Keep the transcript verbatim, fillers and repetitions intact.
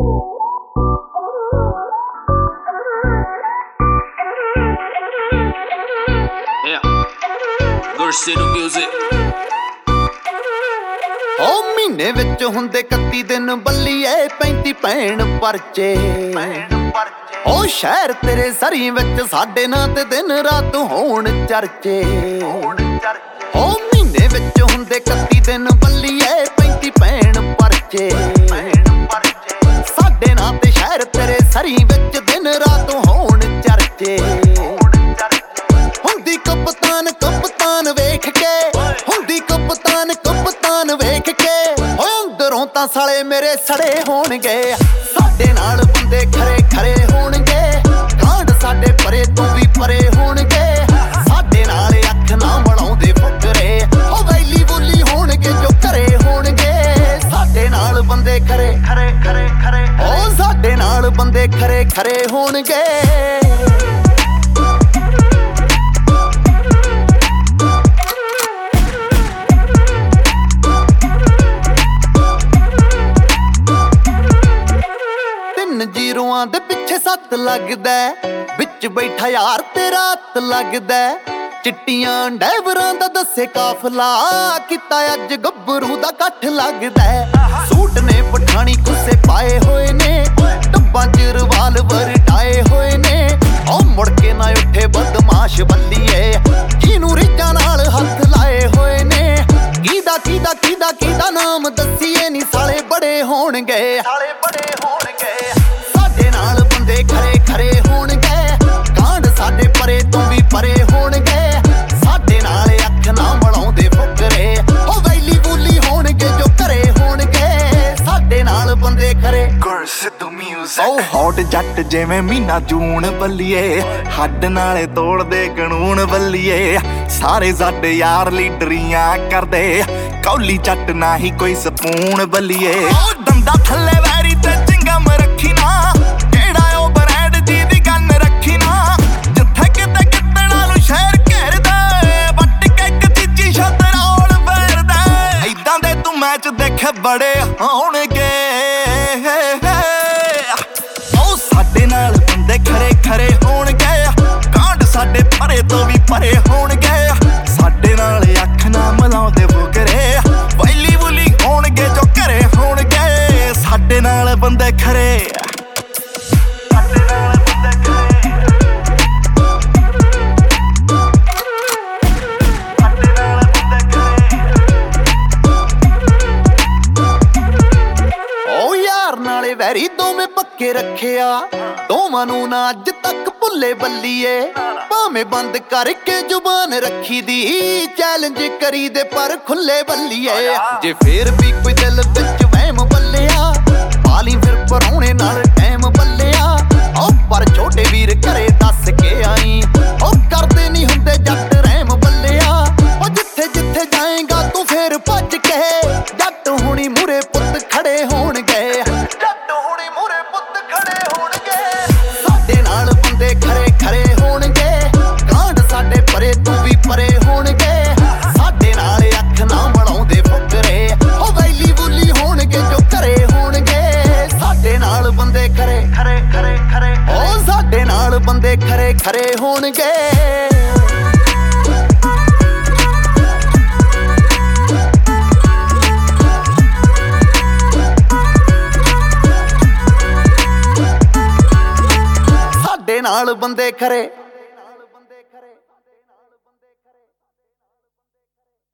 ਓ ਮਹੀਨੇ ਵਿੱਚ ਹੁੰਦੇ ਇਕੱਤੀ ਦਿਨ ਬੱਲੀਏ ਪੈਂਤੀ ਭੈਣ ਪਰਚੇ। ਓ ਸ਼ਹਿਰ ਤੇਰੇ ਸਰੀ ਵਿੱਚ ਸਾਡੇ ਨਾਂ ਤੇ ਦਿਨ ਰਾਤ ਹੋਣ ਚਰਚੇ। ਓ ਮਹੀਨੇ ਵਿੱਚ ਹੁੰਦੇ ਇਕੱਤੀ ਦਿਨ ਬੱਲੀਏ ਪੈਂਤੀ ਭੈਣ ਪਰਚੇ। ਸਾਡੇ ਨਾਂ ਤੇ ਸ਼ਹਿਰ ਤੇਰੇ ਸਰੀ ਵਿੱਚ ਦਿਨ ਰਾਤ ਹੋਣ ਚਰਚੇ। ਹੁੰਦੀ ਕਪਤਾਨ ਕਪਤਾਨ ਵੇਖ ਕੇ, ਹੁੰਦੀ ਕਪਤਾਨ ਕਪਤਾਨ ਵੇਖ ਕੇ, ਓ ਅੰਦਰੋਂ ਤਾਂ ਸਾਲੇ ਮੇਰੇ ਸੜੇ ਹੋਣਗੇ। ਸਾਡੇ ਨਾਲ ਬੰਦੇ ਖਰੇ ਖਰੇ ਹੋਣਗੇ, ਕਾਂਡ ਸਾਡੇ ਪਰੇ ਤੋਂ ਵੀ ਪਰੇ ਹੋਣਗੇ। ਸਾਡੇ ਨਾਲ ਅੱਖ ਨਾ ਮਲਾਉਂਦੇ ਫੁਕਰੇ, ਓ ਵੈਲੀ ਬੋਲੀ ਹੋਣਗੇ ਜੋ ਘਰੇ ਹੋਣਗੇ। ਸਾਡੇ ਨਾਲ ਬੰਦੇ ਖਰੇ ਖਰੇ ਖਰੇ ਖਰੇ, ਓ ਸਾਡੇ ਨਾਲ ਬੰਦੇ ਖਰੇ ਖਰੇ ਹੋਣਗੇ। ਜੀਰੋਆਂ ਦੇ ਪਿੱਛੇ ਸੱਤ ਲੱਗਦਾ, ਵਿੱਚ ਬੈਠਾ ਯਾਰ ਤੇ ਰਾਤ ਲੱਗਦਾ। ਚਿੱਟੀਆਂ ਡੈਵਰਾਂ ਦਾ ਦੱਸੇ ਕਾਫਲਾ, ਕੀਤਾ ਅੱਜ ਗੱਭਰੂ ਦਾ ਇਕੱਠ ਲੱਗਦਾ। ਸੂਟ ਨੇ ਪਠਾਣੀ ਕੁੱਸੇ ਪਾਏ ਹੋਏ ਨੇ, ਡੱਬਾਂ ਚ ਰਿਵਾਲਵਰ ਟਾਏ ਹੋਏ ਨੇ। ਉਹ ਮੁੜ ਕੇ ਨਾ ਉੱਠੇ ਬਦਮਾਸ਼ ਬੱਲੀਏ, ਜਿਹਨੂੰ ਰੀਝਾਂ ਨਾਲ ਹੱਥ ਲਾਏ ਹੋਏ ਨੇ। ਕਿਹਦਾ ਕਿਹਦਾ ਕਿਹਦਾ ਕਿਹਦਾ ਨਾਮ ਦੱਸੀਏ ਨੀ, ਸਾਲੇ ਬੜੇ ਹੋਣਗੇ, ਸਾਲੇ ਬੜੇ ਹੋਣਗੇ। ਸਾਡੇ ਨਾਲ ਬੰਦੇ ਖਰੇ ਖਰੇ ਹੋਣਗੇ, ਕਾਂਡ ਸਾਡੇ ਪਰੇ ਤੋਂ ਵੀ ਪਰੇ ਹੋਣਗੇ। ਸਾਡੇ ਨਾਲ ਅੱਖ ਨਾ ਮਲਾਉਂਦੇ ਫੁਕਰੇ, ਓ ਵੈਲੀ ਬੋਲੀ ਹੋਣਗੇ ਜੋ ਘਰੇ ਹੋਣਗੇ। ਸਾਡੇ ਨਾਲ ਬੰਦੇ ਖਰੇ ਸਿੱਧੂ ਮਿਊਜ਼ਿਕ। ਓ ਹੌਟ ਜੱਟ ਜਿਵੇਂ ਮਹੀਨਾ ਜੂਨ ਬੱਲੀਏ, ਹੱਡ ਨਾਲੇ ਤੋੜਦੇ ਕਾਨੂੰਨ ਬੱਲੀਏ। ਸਾਰੇ ਸਾਡੇ ਯਾਰ ਲੀਡਰੀਆਂ ਕਰਦੇ, ਕੌਲੀ ਚੱਟ ਨਾ ਹੀ ਕੋਈ ਸਪੂਨ ਬੱਲੀਏ। ਓ ਦੰਦਾ ਥੱਲੇ ਵੈਰੀ ਤੇ ਚਿੰਗਮ ਰੱਖੀ ਨਾ, ਕਿਹੜਾ ਉਹ ਬਰੈਡ ਜੀ ਦੀ ਗੰਨ ਰੱਖੀ ਨਾ। ਜਿੱਥੇ ਕਿਤੇ ਕਿਤਣਾ ਨੂੰ ਸ਼ਹਿਰ ਘੇਰਦਾ, ਵੱਟ ਕੇ ਇੱਕ ਤੀਜੀ ਸ਼ਤਰੌਲ ਫੇਰਦਾ। ਏਦਾਂ ਦੇ ਤੂੰ ਮੈਚ ਦੇਖੇ ਬੜੇ ਹੋਣਗੇ। ਓ ਸਾਡੇ ਨਾਲ ਬੰਦੇ ਖਰੇ ਖਰੇ ਹੋਣਗੇ, ਕਾਂਡ ਸਾਡੇ ਪਰੇ ਤੋਂ ਵੀ ਪਰੇ ਹੋਣਗੇ। ਸਾਡੇ ਨਾਲ ਅੱਖ ਨਾ ਮਲਾਉਂਦੇ ਫੁਕਰੇ, ਵੈਲੀ ਬੁਲੀ ਹੋਣਗੇ ਜੋ ਘਰੇ ਹੋਣਗੇ। ਸਾਡੇ ਨਾਲ ਬੰਦੇ ਖਰੇ, ਸਾਡੇ ਨਾਲ ਬੰਦੇ ਖਰੇ, ਸਾਡੇ ਨਾਲ ਬੰਦੇ ਖਰੇ। ਓ ਯਾਰ ਨਾਲੇ ਵੈਰੀ ਦੋਵੇਂ ਪੱਕੇ ਰੱਖਿਆ, ਦੋਵਾਂ ਨੂੰ ਨਾ ਅੱਜ ਤੱਕ ਭੁੱਲੇ ਬੱਲੀਏ। ਭਾਵੇਂ ਬੰਦ ਕਰਕੇ ਜ਼ੁਬਾਨ ਰੱਖੀ ਦੀ, ਚੈਲੰਜ ਕਰੀ ਦੇ ਪਰ ਖੁੱਲੇ ਬੱਲੀਏ। ਜੇ ਫੇਰ ਵੀ ਕੋਈ ਦਿਲ ਵਿੱਚ ਵਹਿਮ ਬੱਲਿਆ, ਪਾਲੀ ਫਿਰ ਪਰਾਉਣੇ ਨਾਲ ਟਾਈਮ ਬੱਲਿਆ। ਓ ਪਰ ਛੋਟੇ ਵੀਰ ਘਰੇ ਦੱਸ ਕੇ ਆਈ, ਓ ਕਰਦੇ ਨਹੀਂ ਹੁੰਦੇ ਜੱਟ ਰਹਿਮ ਬੱਲਿਆ। ਓ ਜਿੱਥੇ ਜਿੱਥੇ ਜਾਏਗਾ ਤੂੰ ਫੇਰ ਭੱਜ ਕੇ, ਜੱਟ ਹੁਣੀ ਮੂਰੇ ਪੁੱਤ ਖੜੇ ਹੋਣਗੇ। ਜੱਟ ਹੁਣੀ ਮੂਰੇ ਪੁੱਤ ਖੜੇ ਹੋਣਗੇ। ਸਾਡੇ ਨਾਲ ਬੰਦੇ ਖਰੇ ਖਰੇ ਹੋਣਗੇ, ਕਾਂਡ ਸਾਡੇ ਪਰੇ ਤੋਂ ਵੀ ਪਰੇ ਹੋਣਗੇ। ਸਾਡੇ ਨਾਲ ਅੱਖ ਨਾ ਮਲਾਉਂਦੇ ਫੁਕਰੇ, ਓ ਵੈਲੀ ਬੋਲੀ ਹੋਣਗੇ ਜੋ ਘਰੇ ਹੋਣਗੇ। ਸਾਡੇ ਨਾਲ ਬੰਦੇ ਖਰੇ ਖਰੇ ਖਰੇ ਖਰੇ, ਓ ਸਾਡੇ ਨਾਲ ਬੰਦੇ ਖਰੇ ਖਰੇ ਹੋਣਗੇ। ਸਾਡੇ ਨਾਲ ਬੰਦੇ ਖਰੇ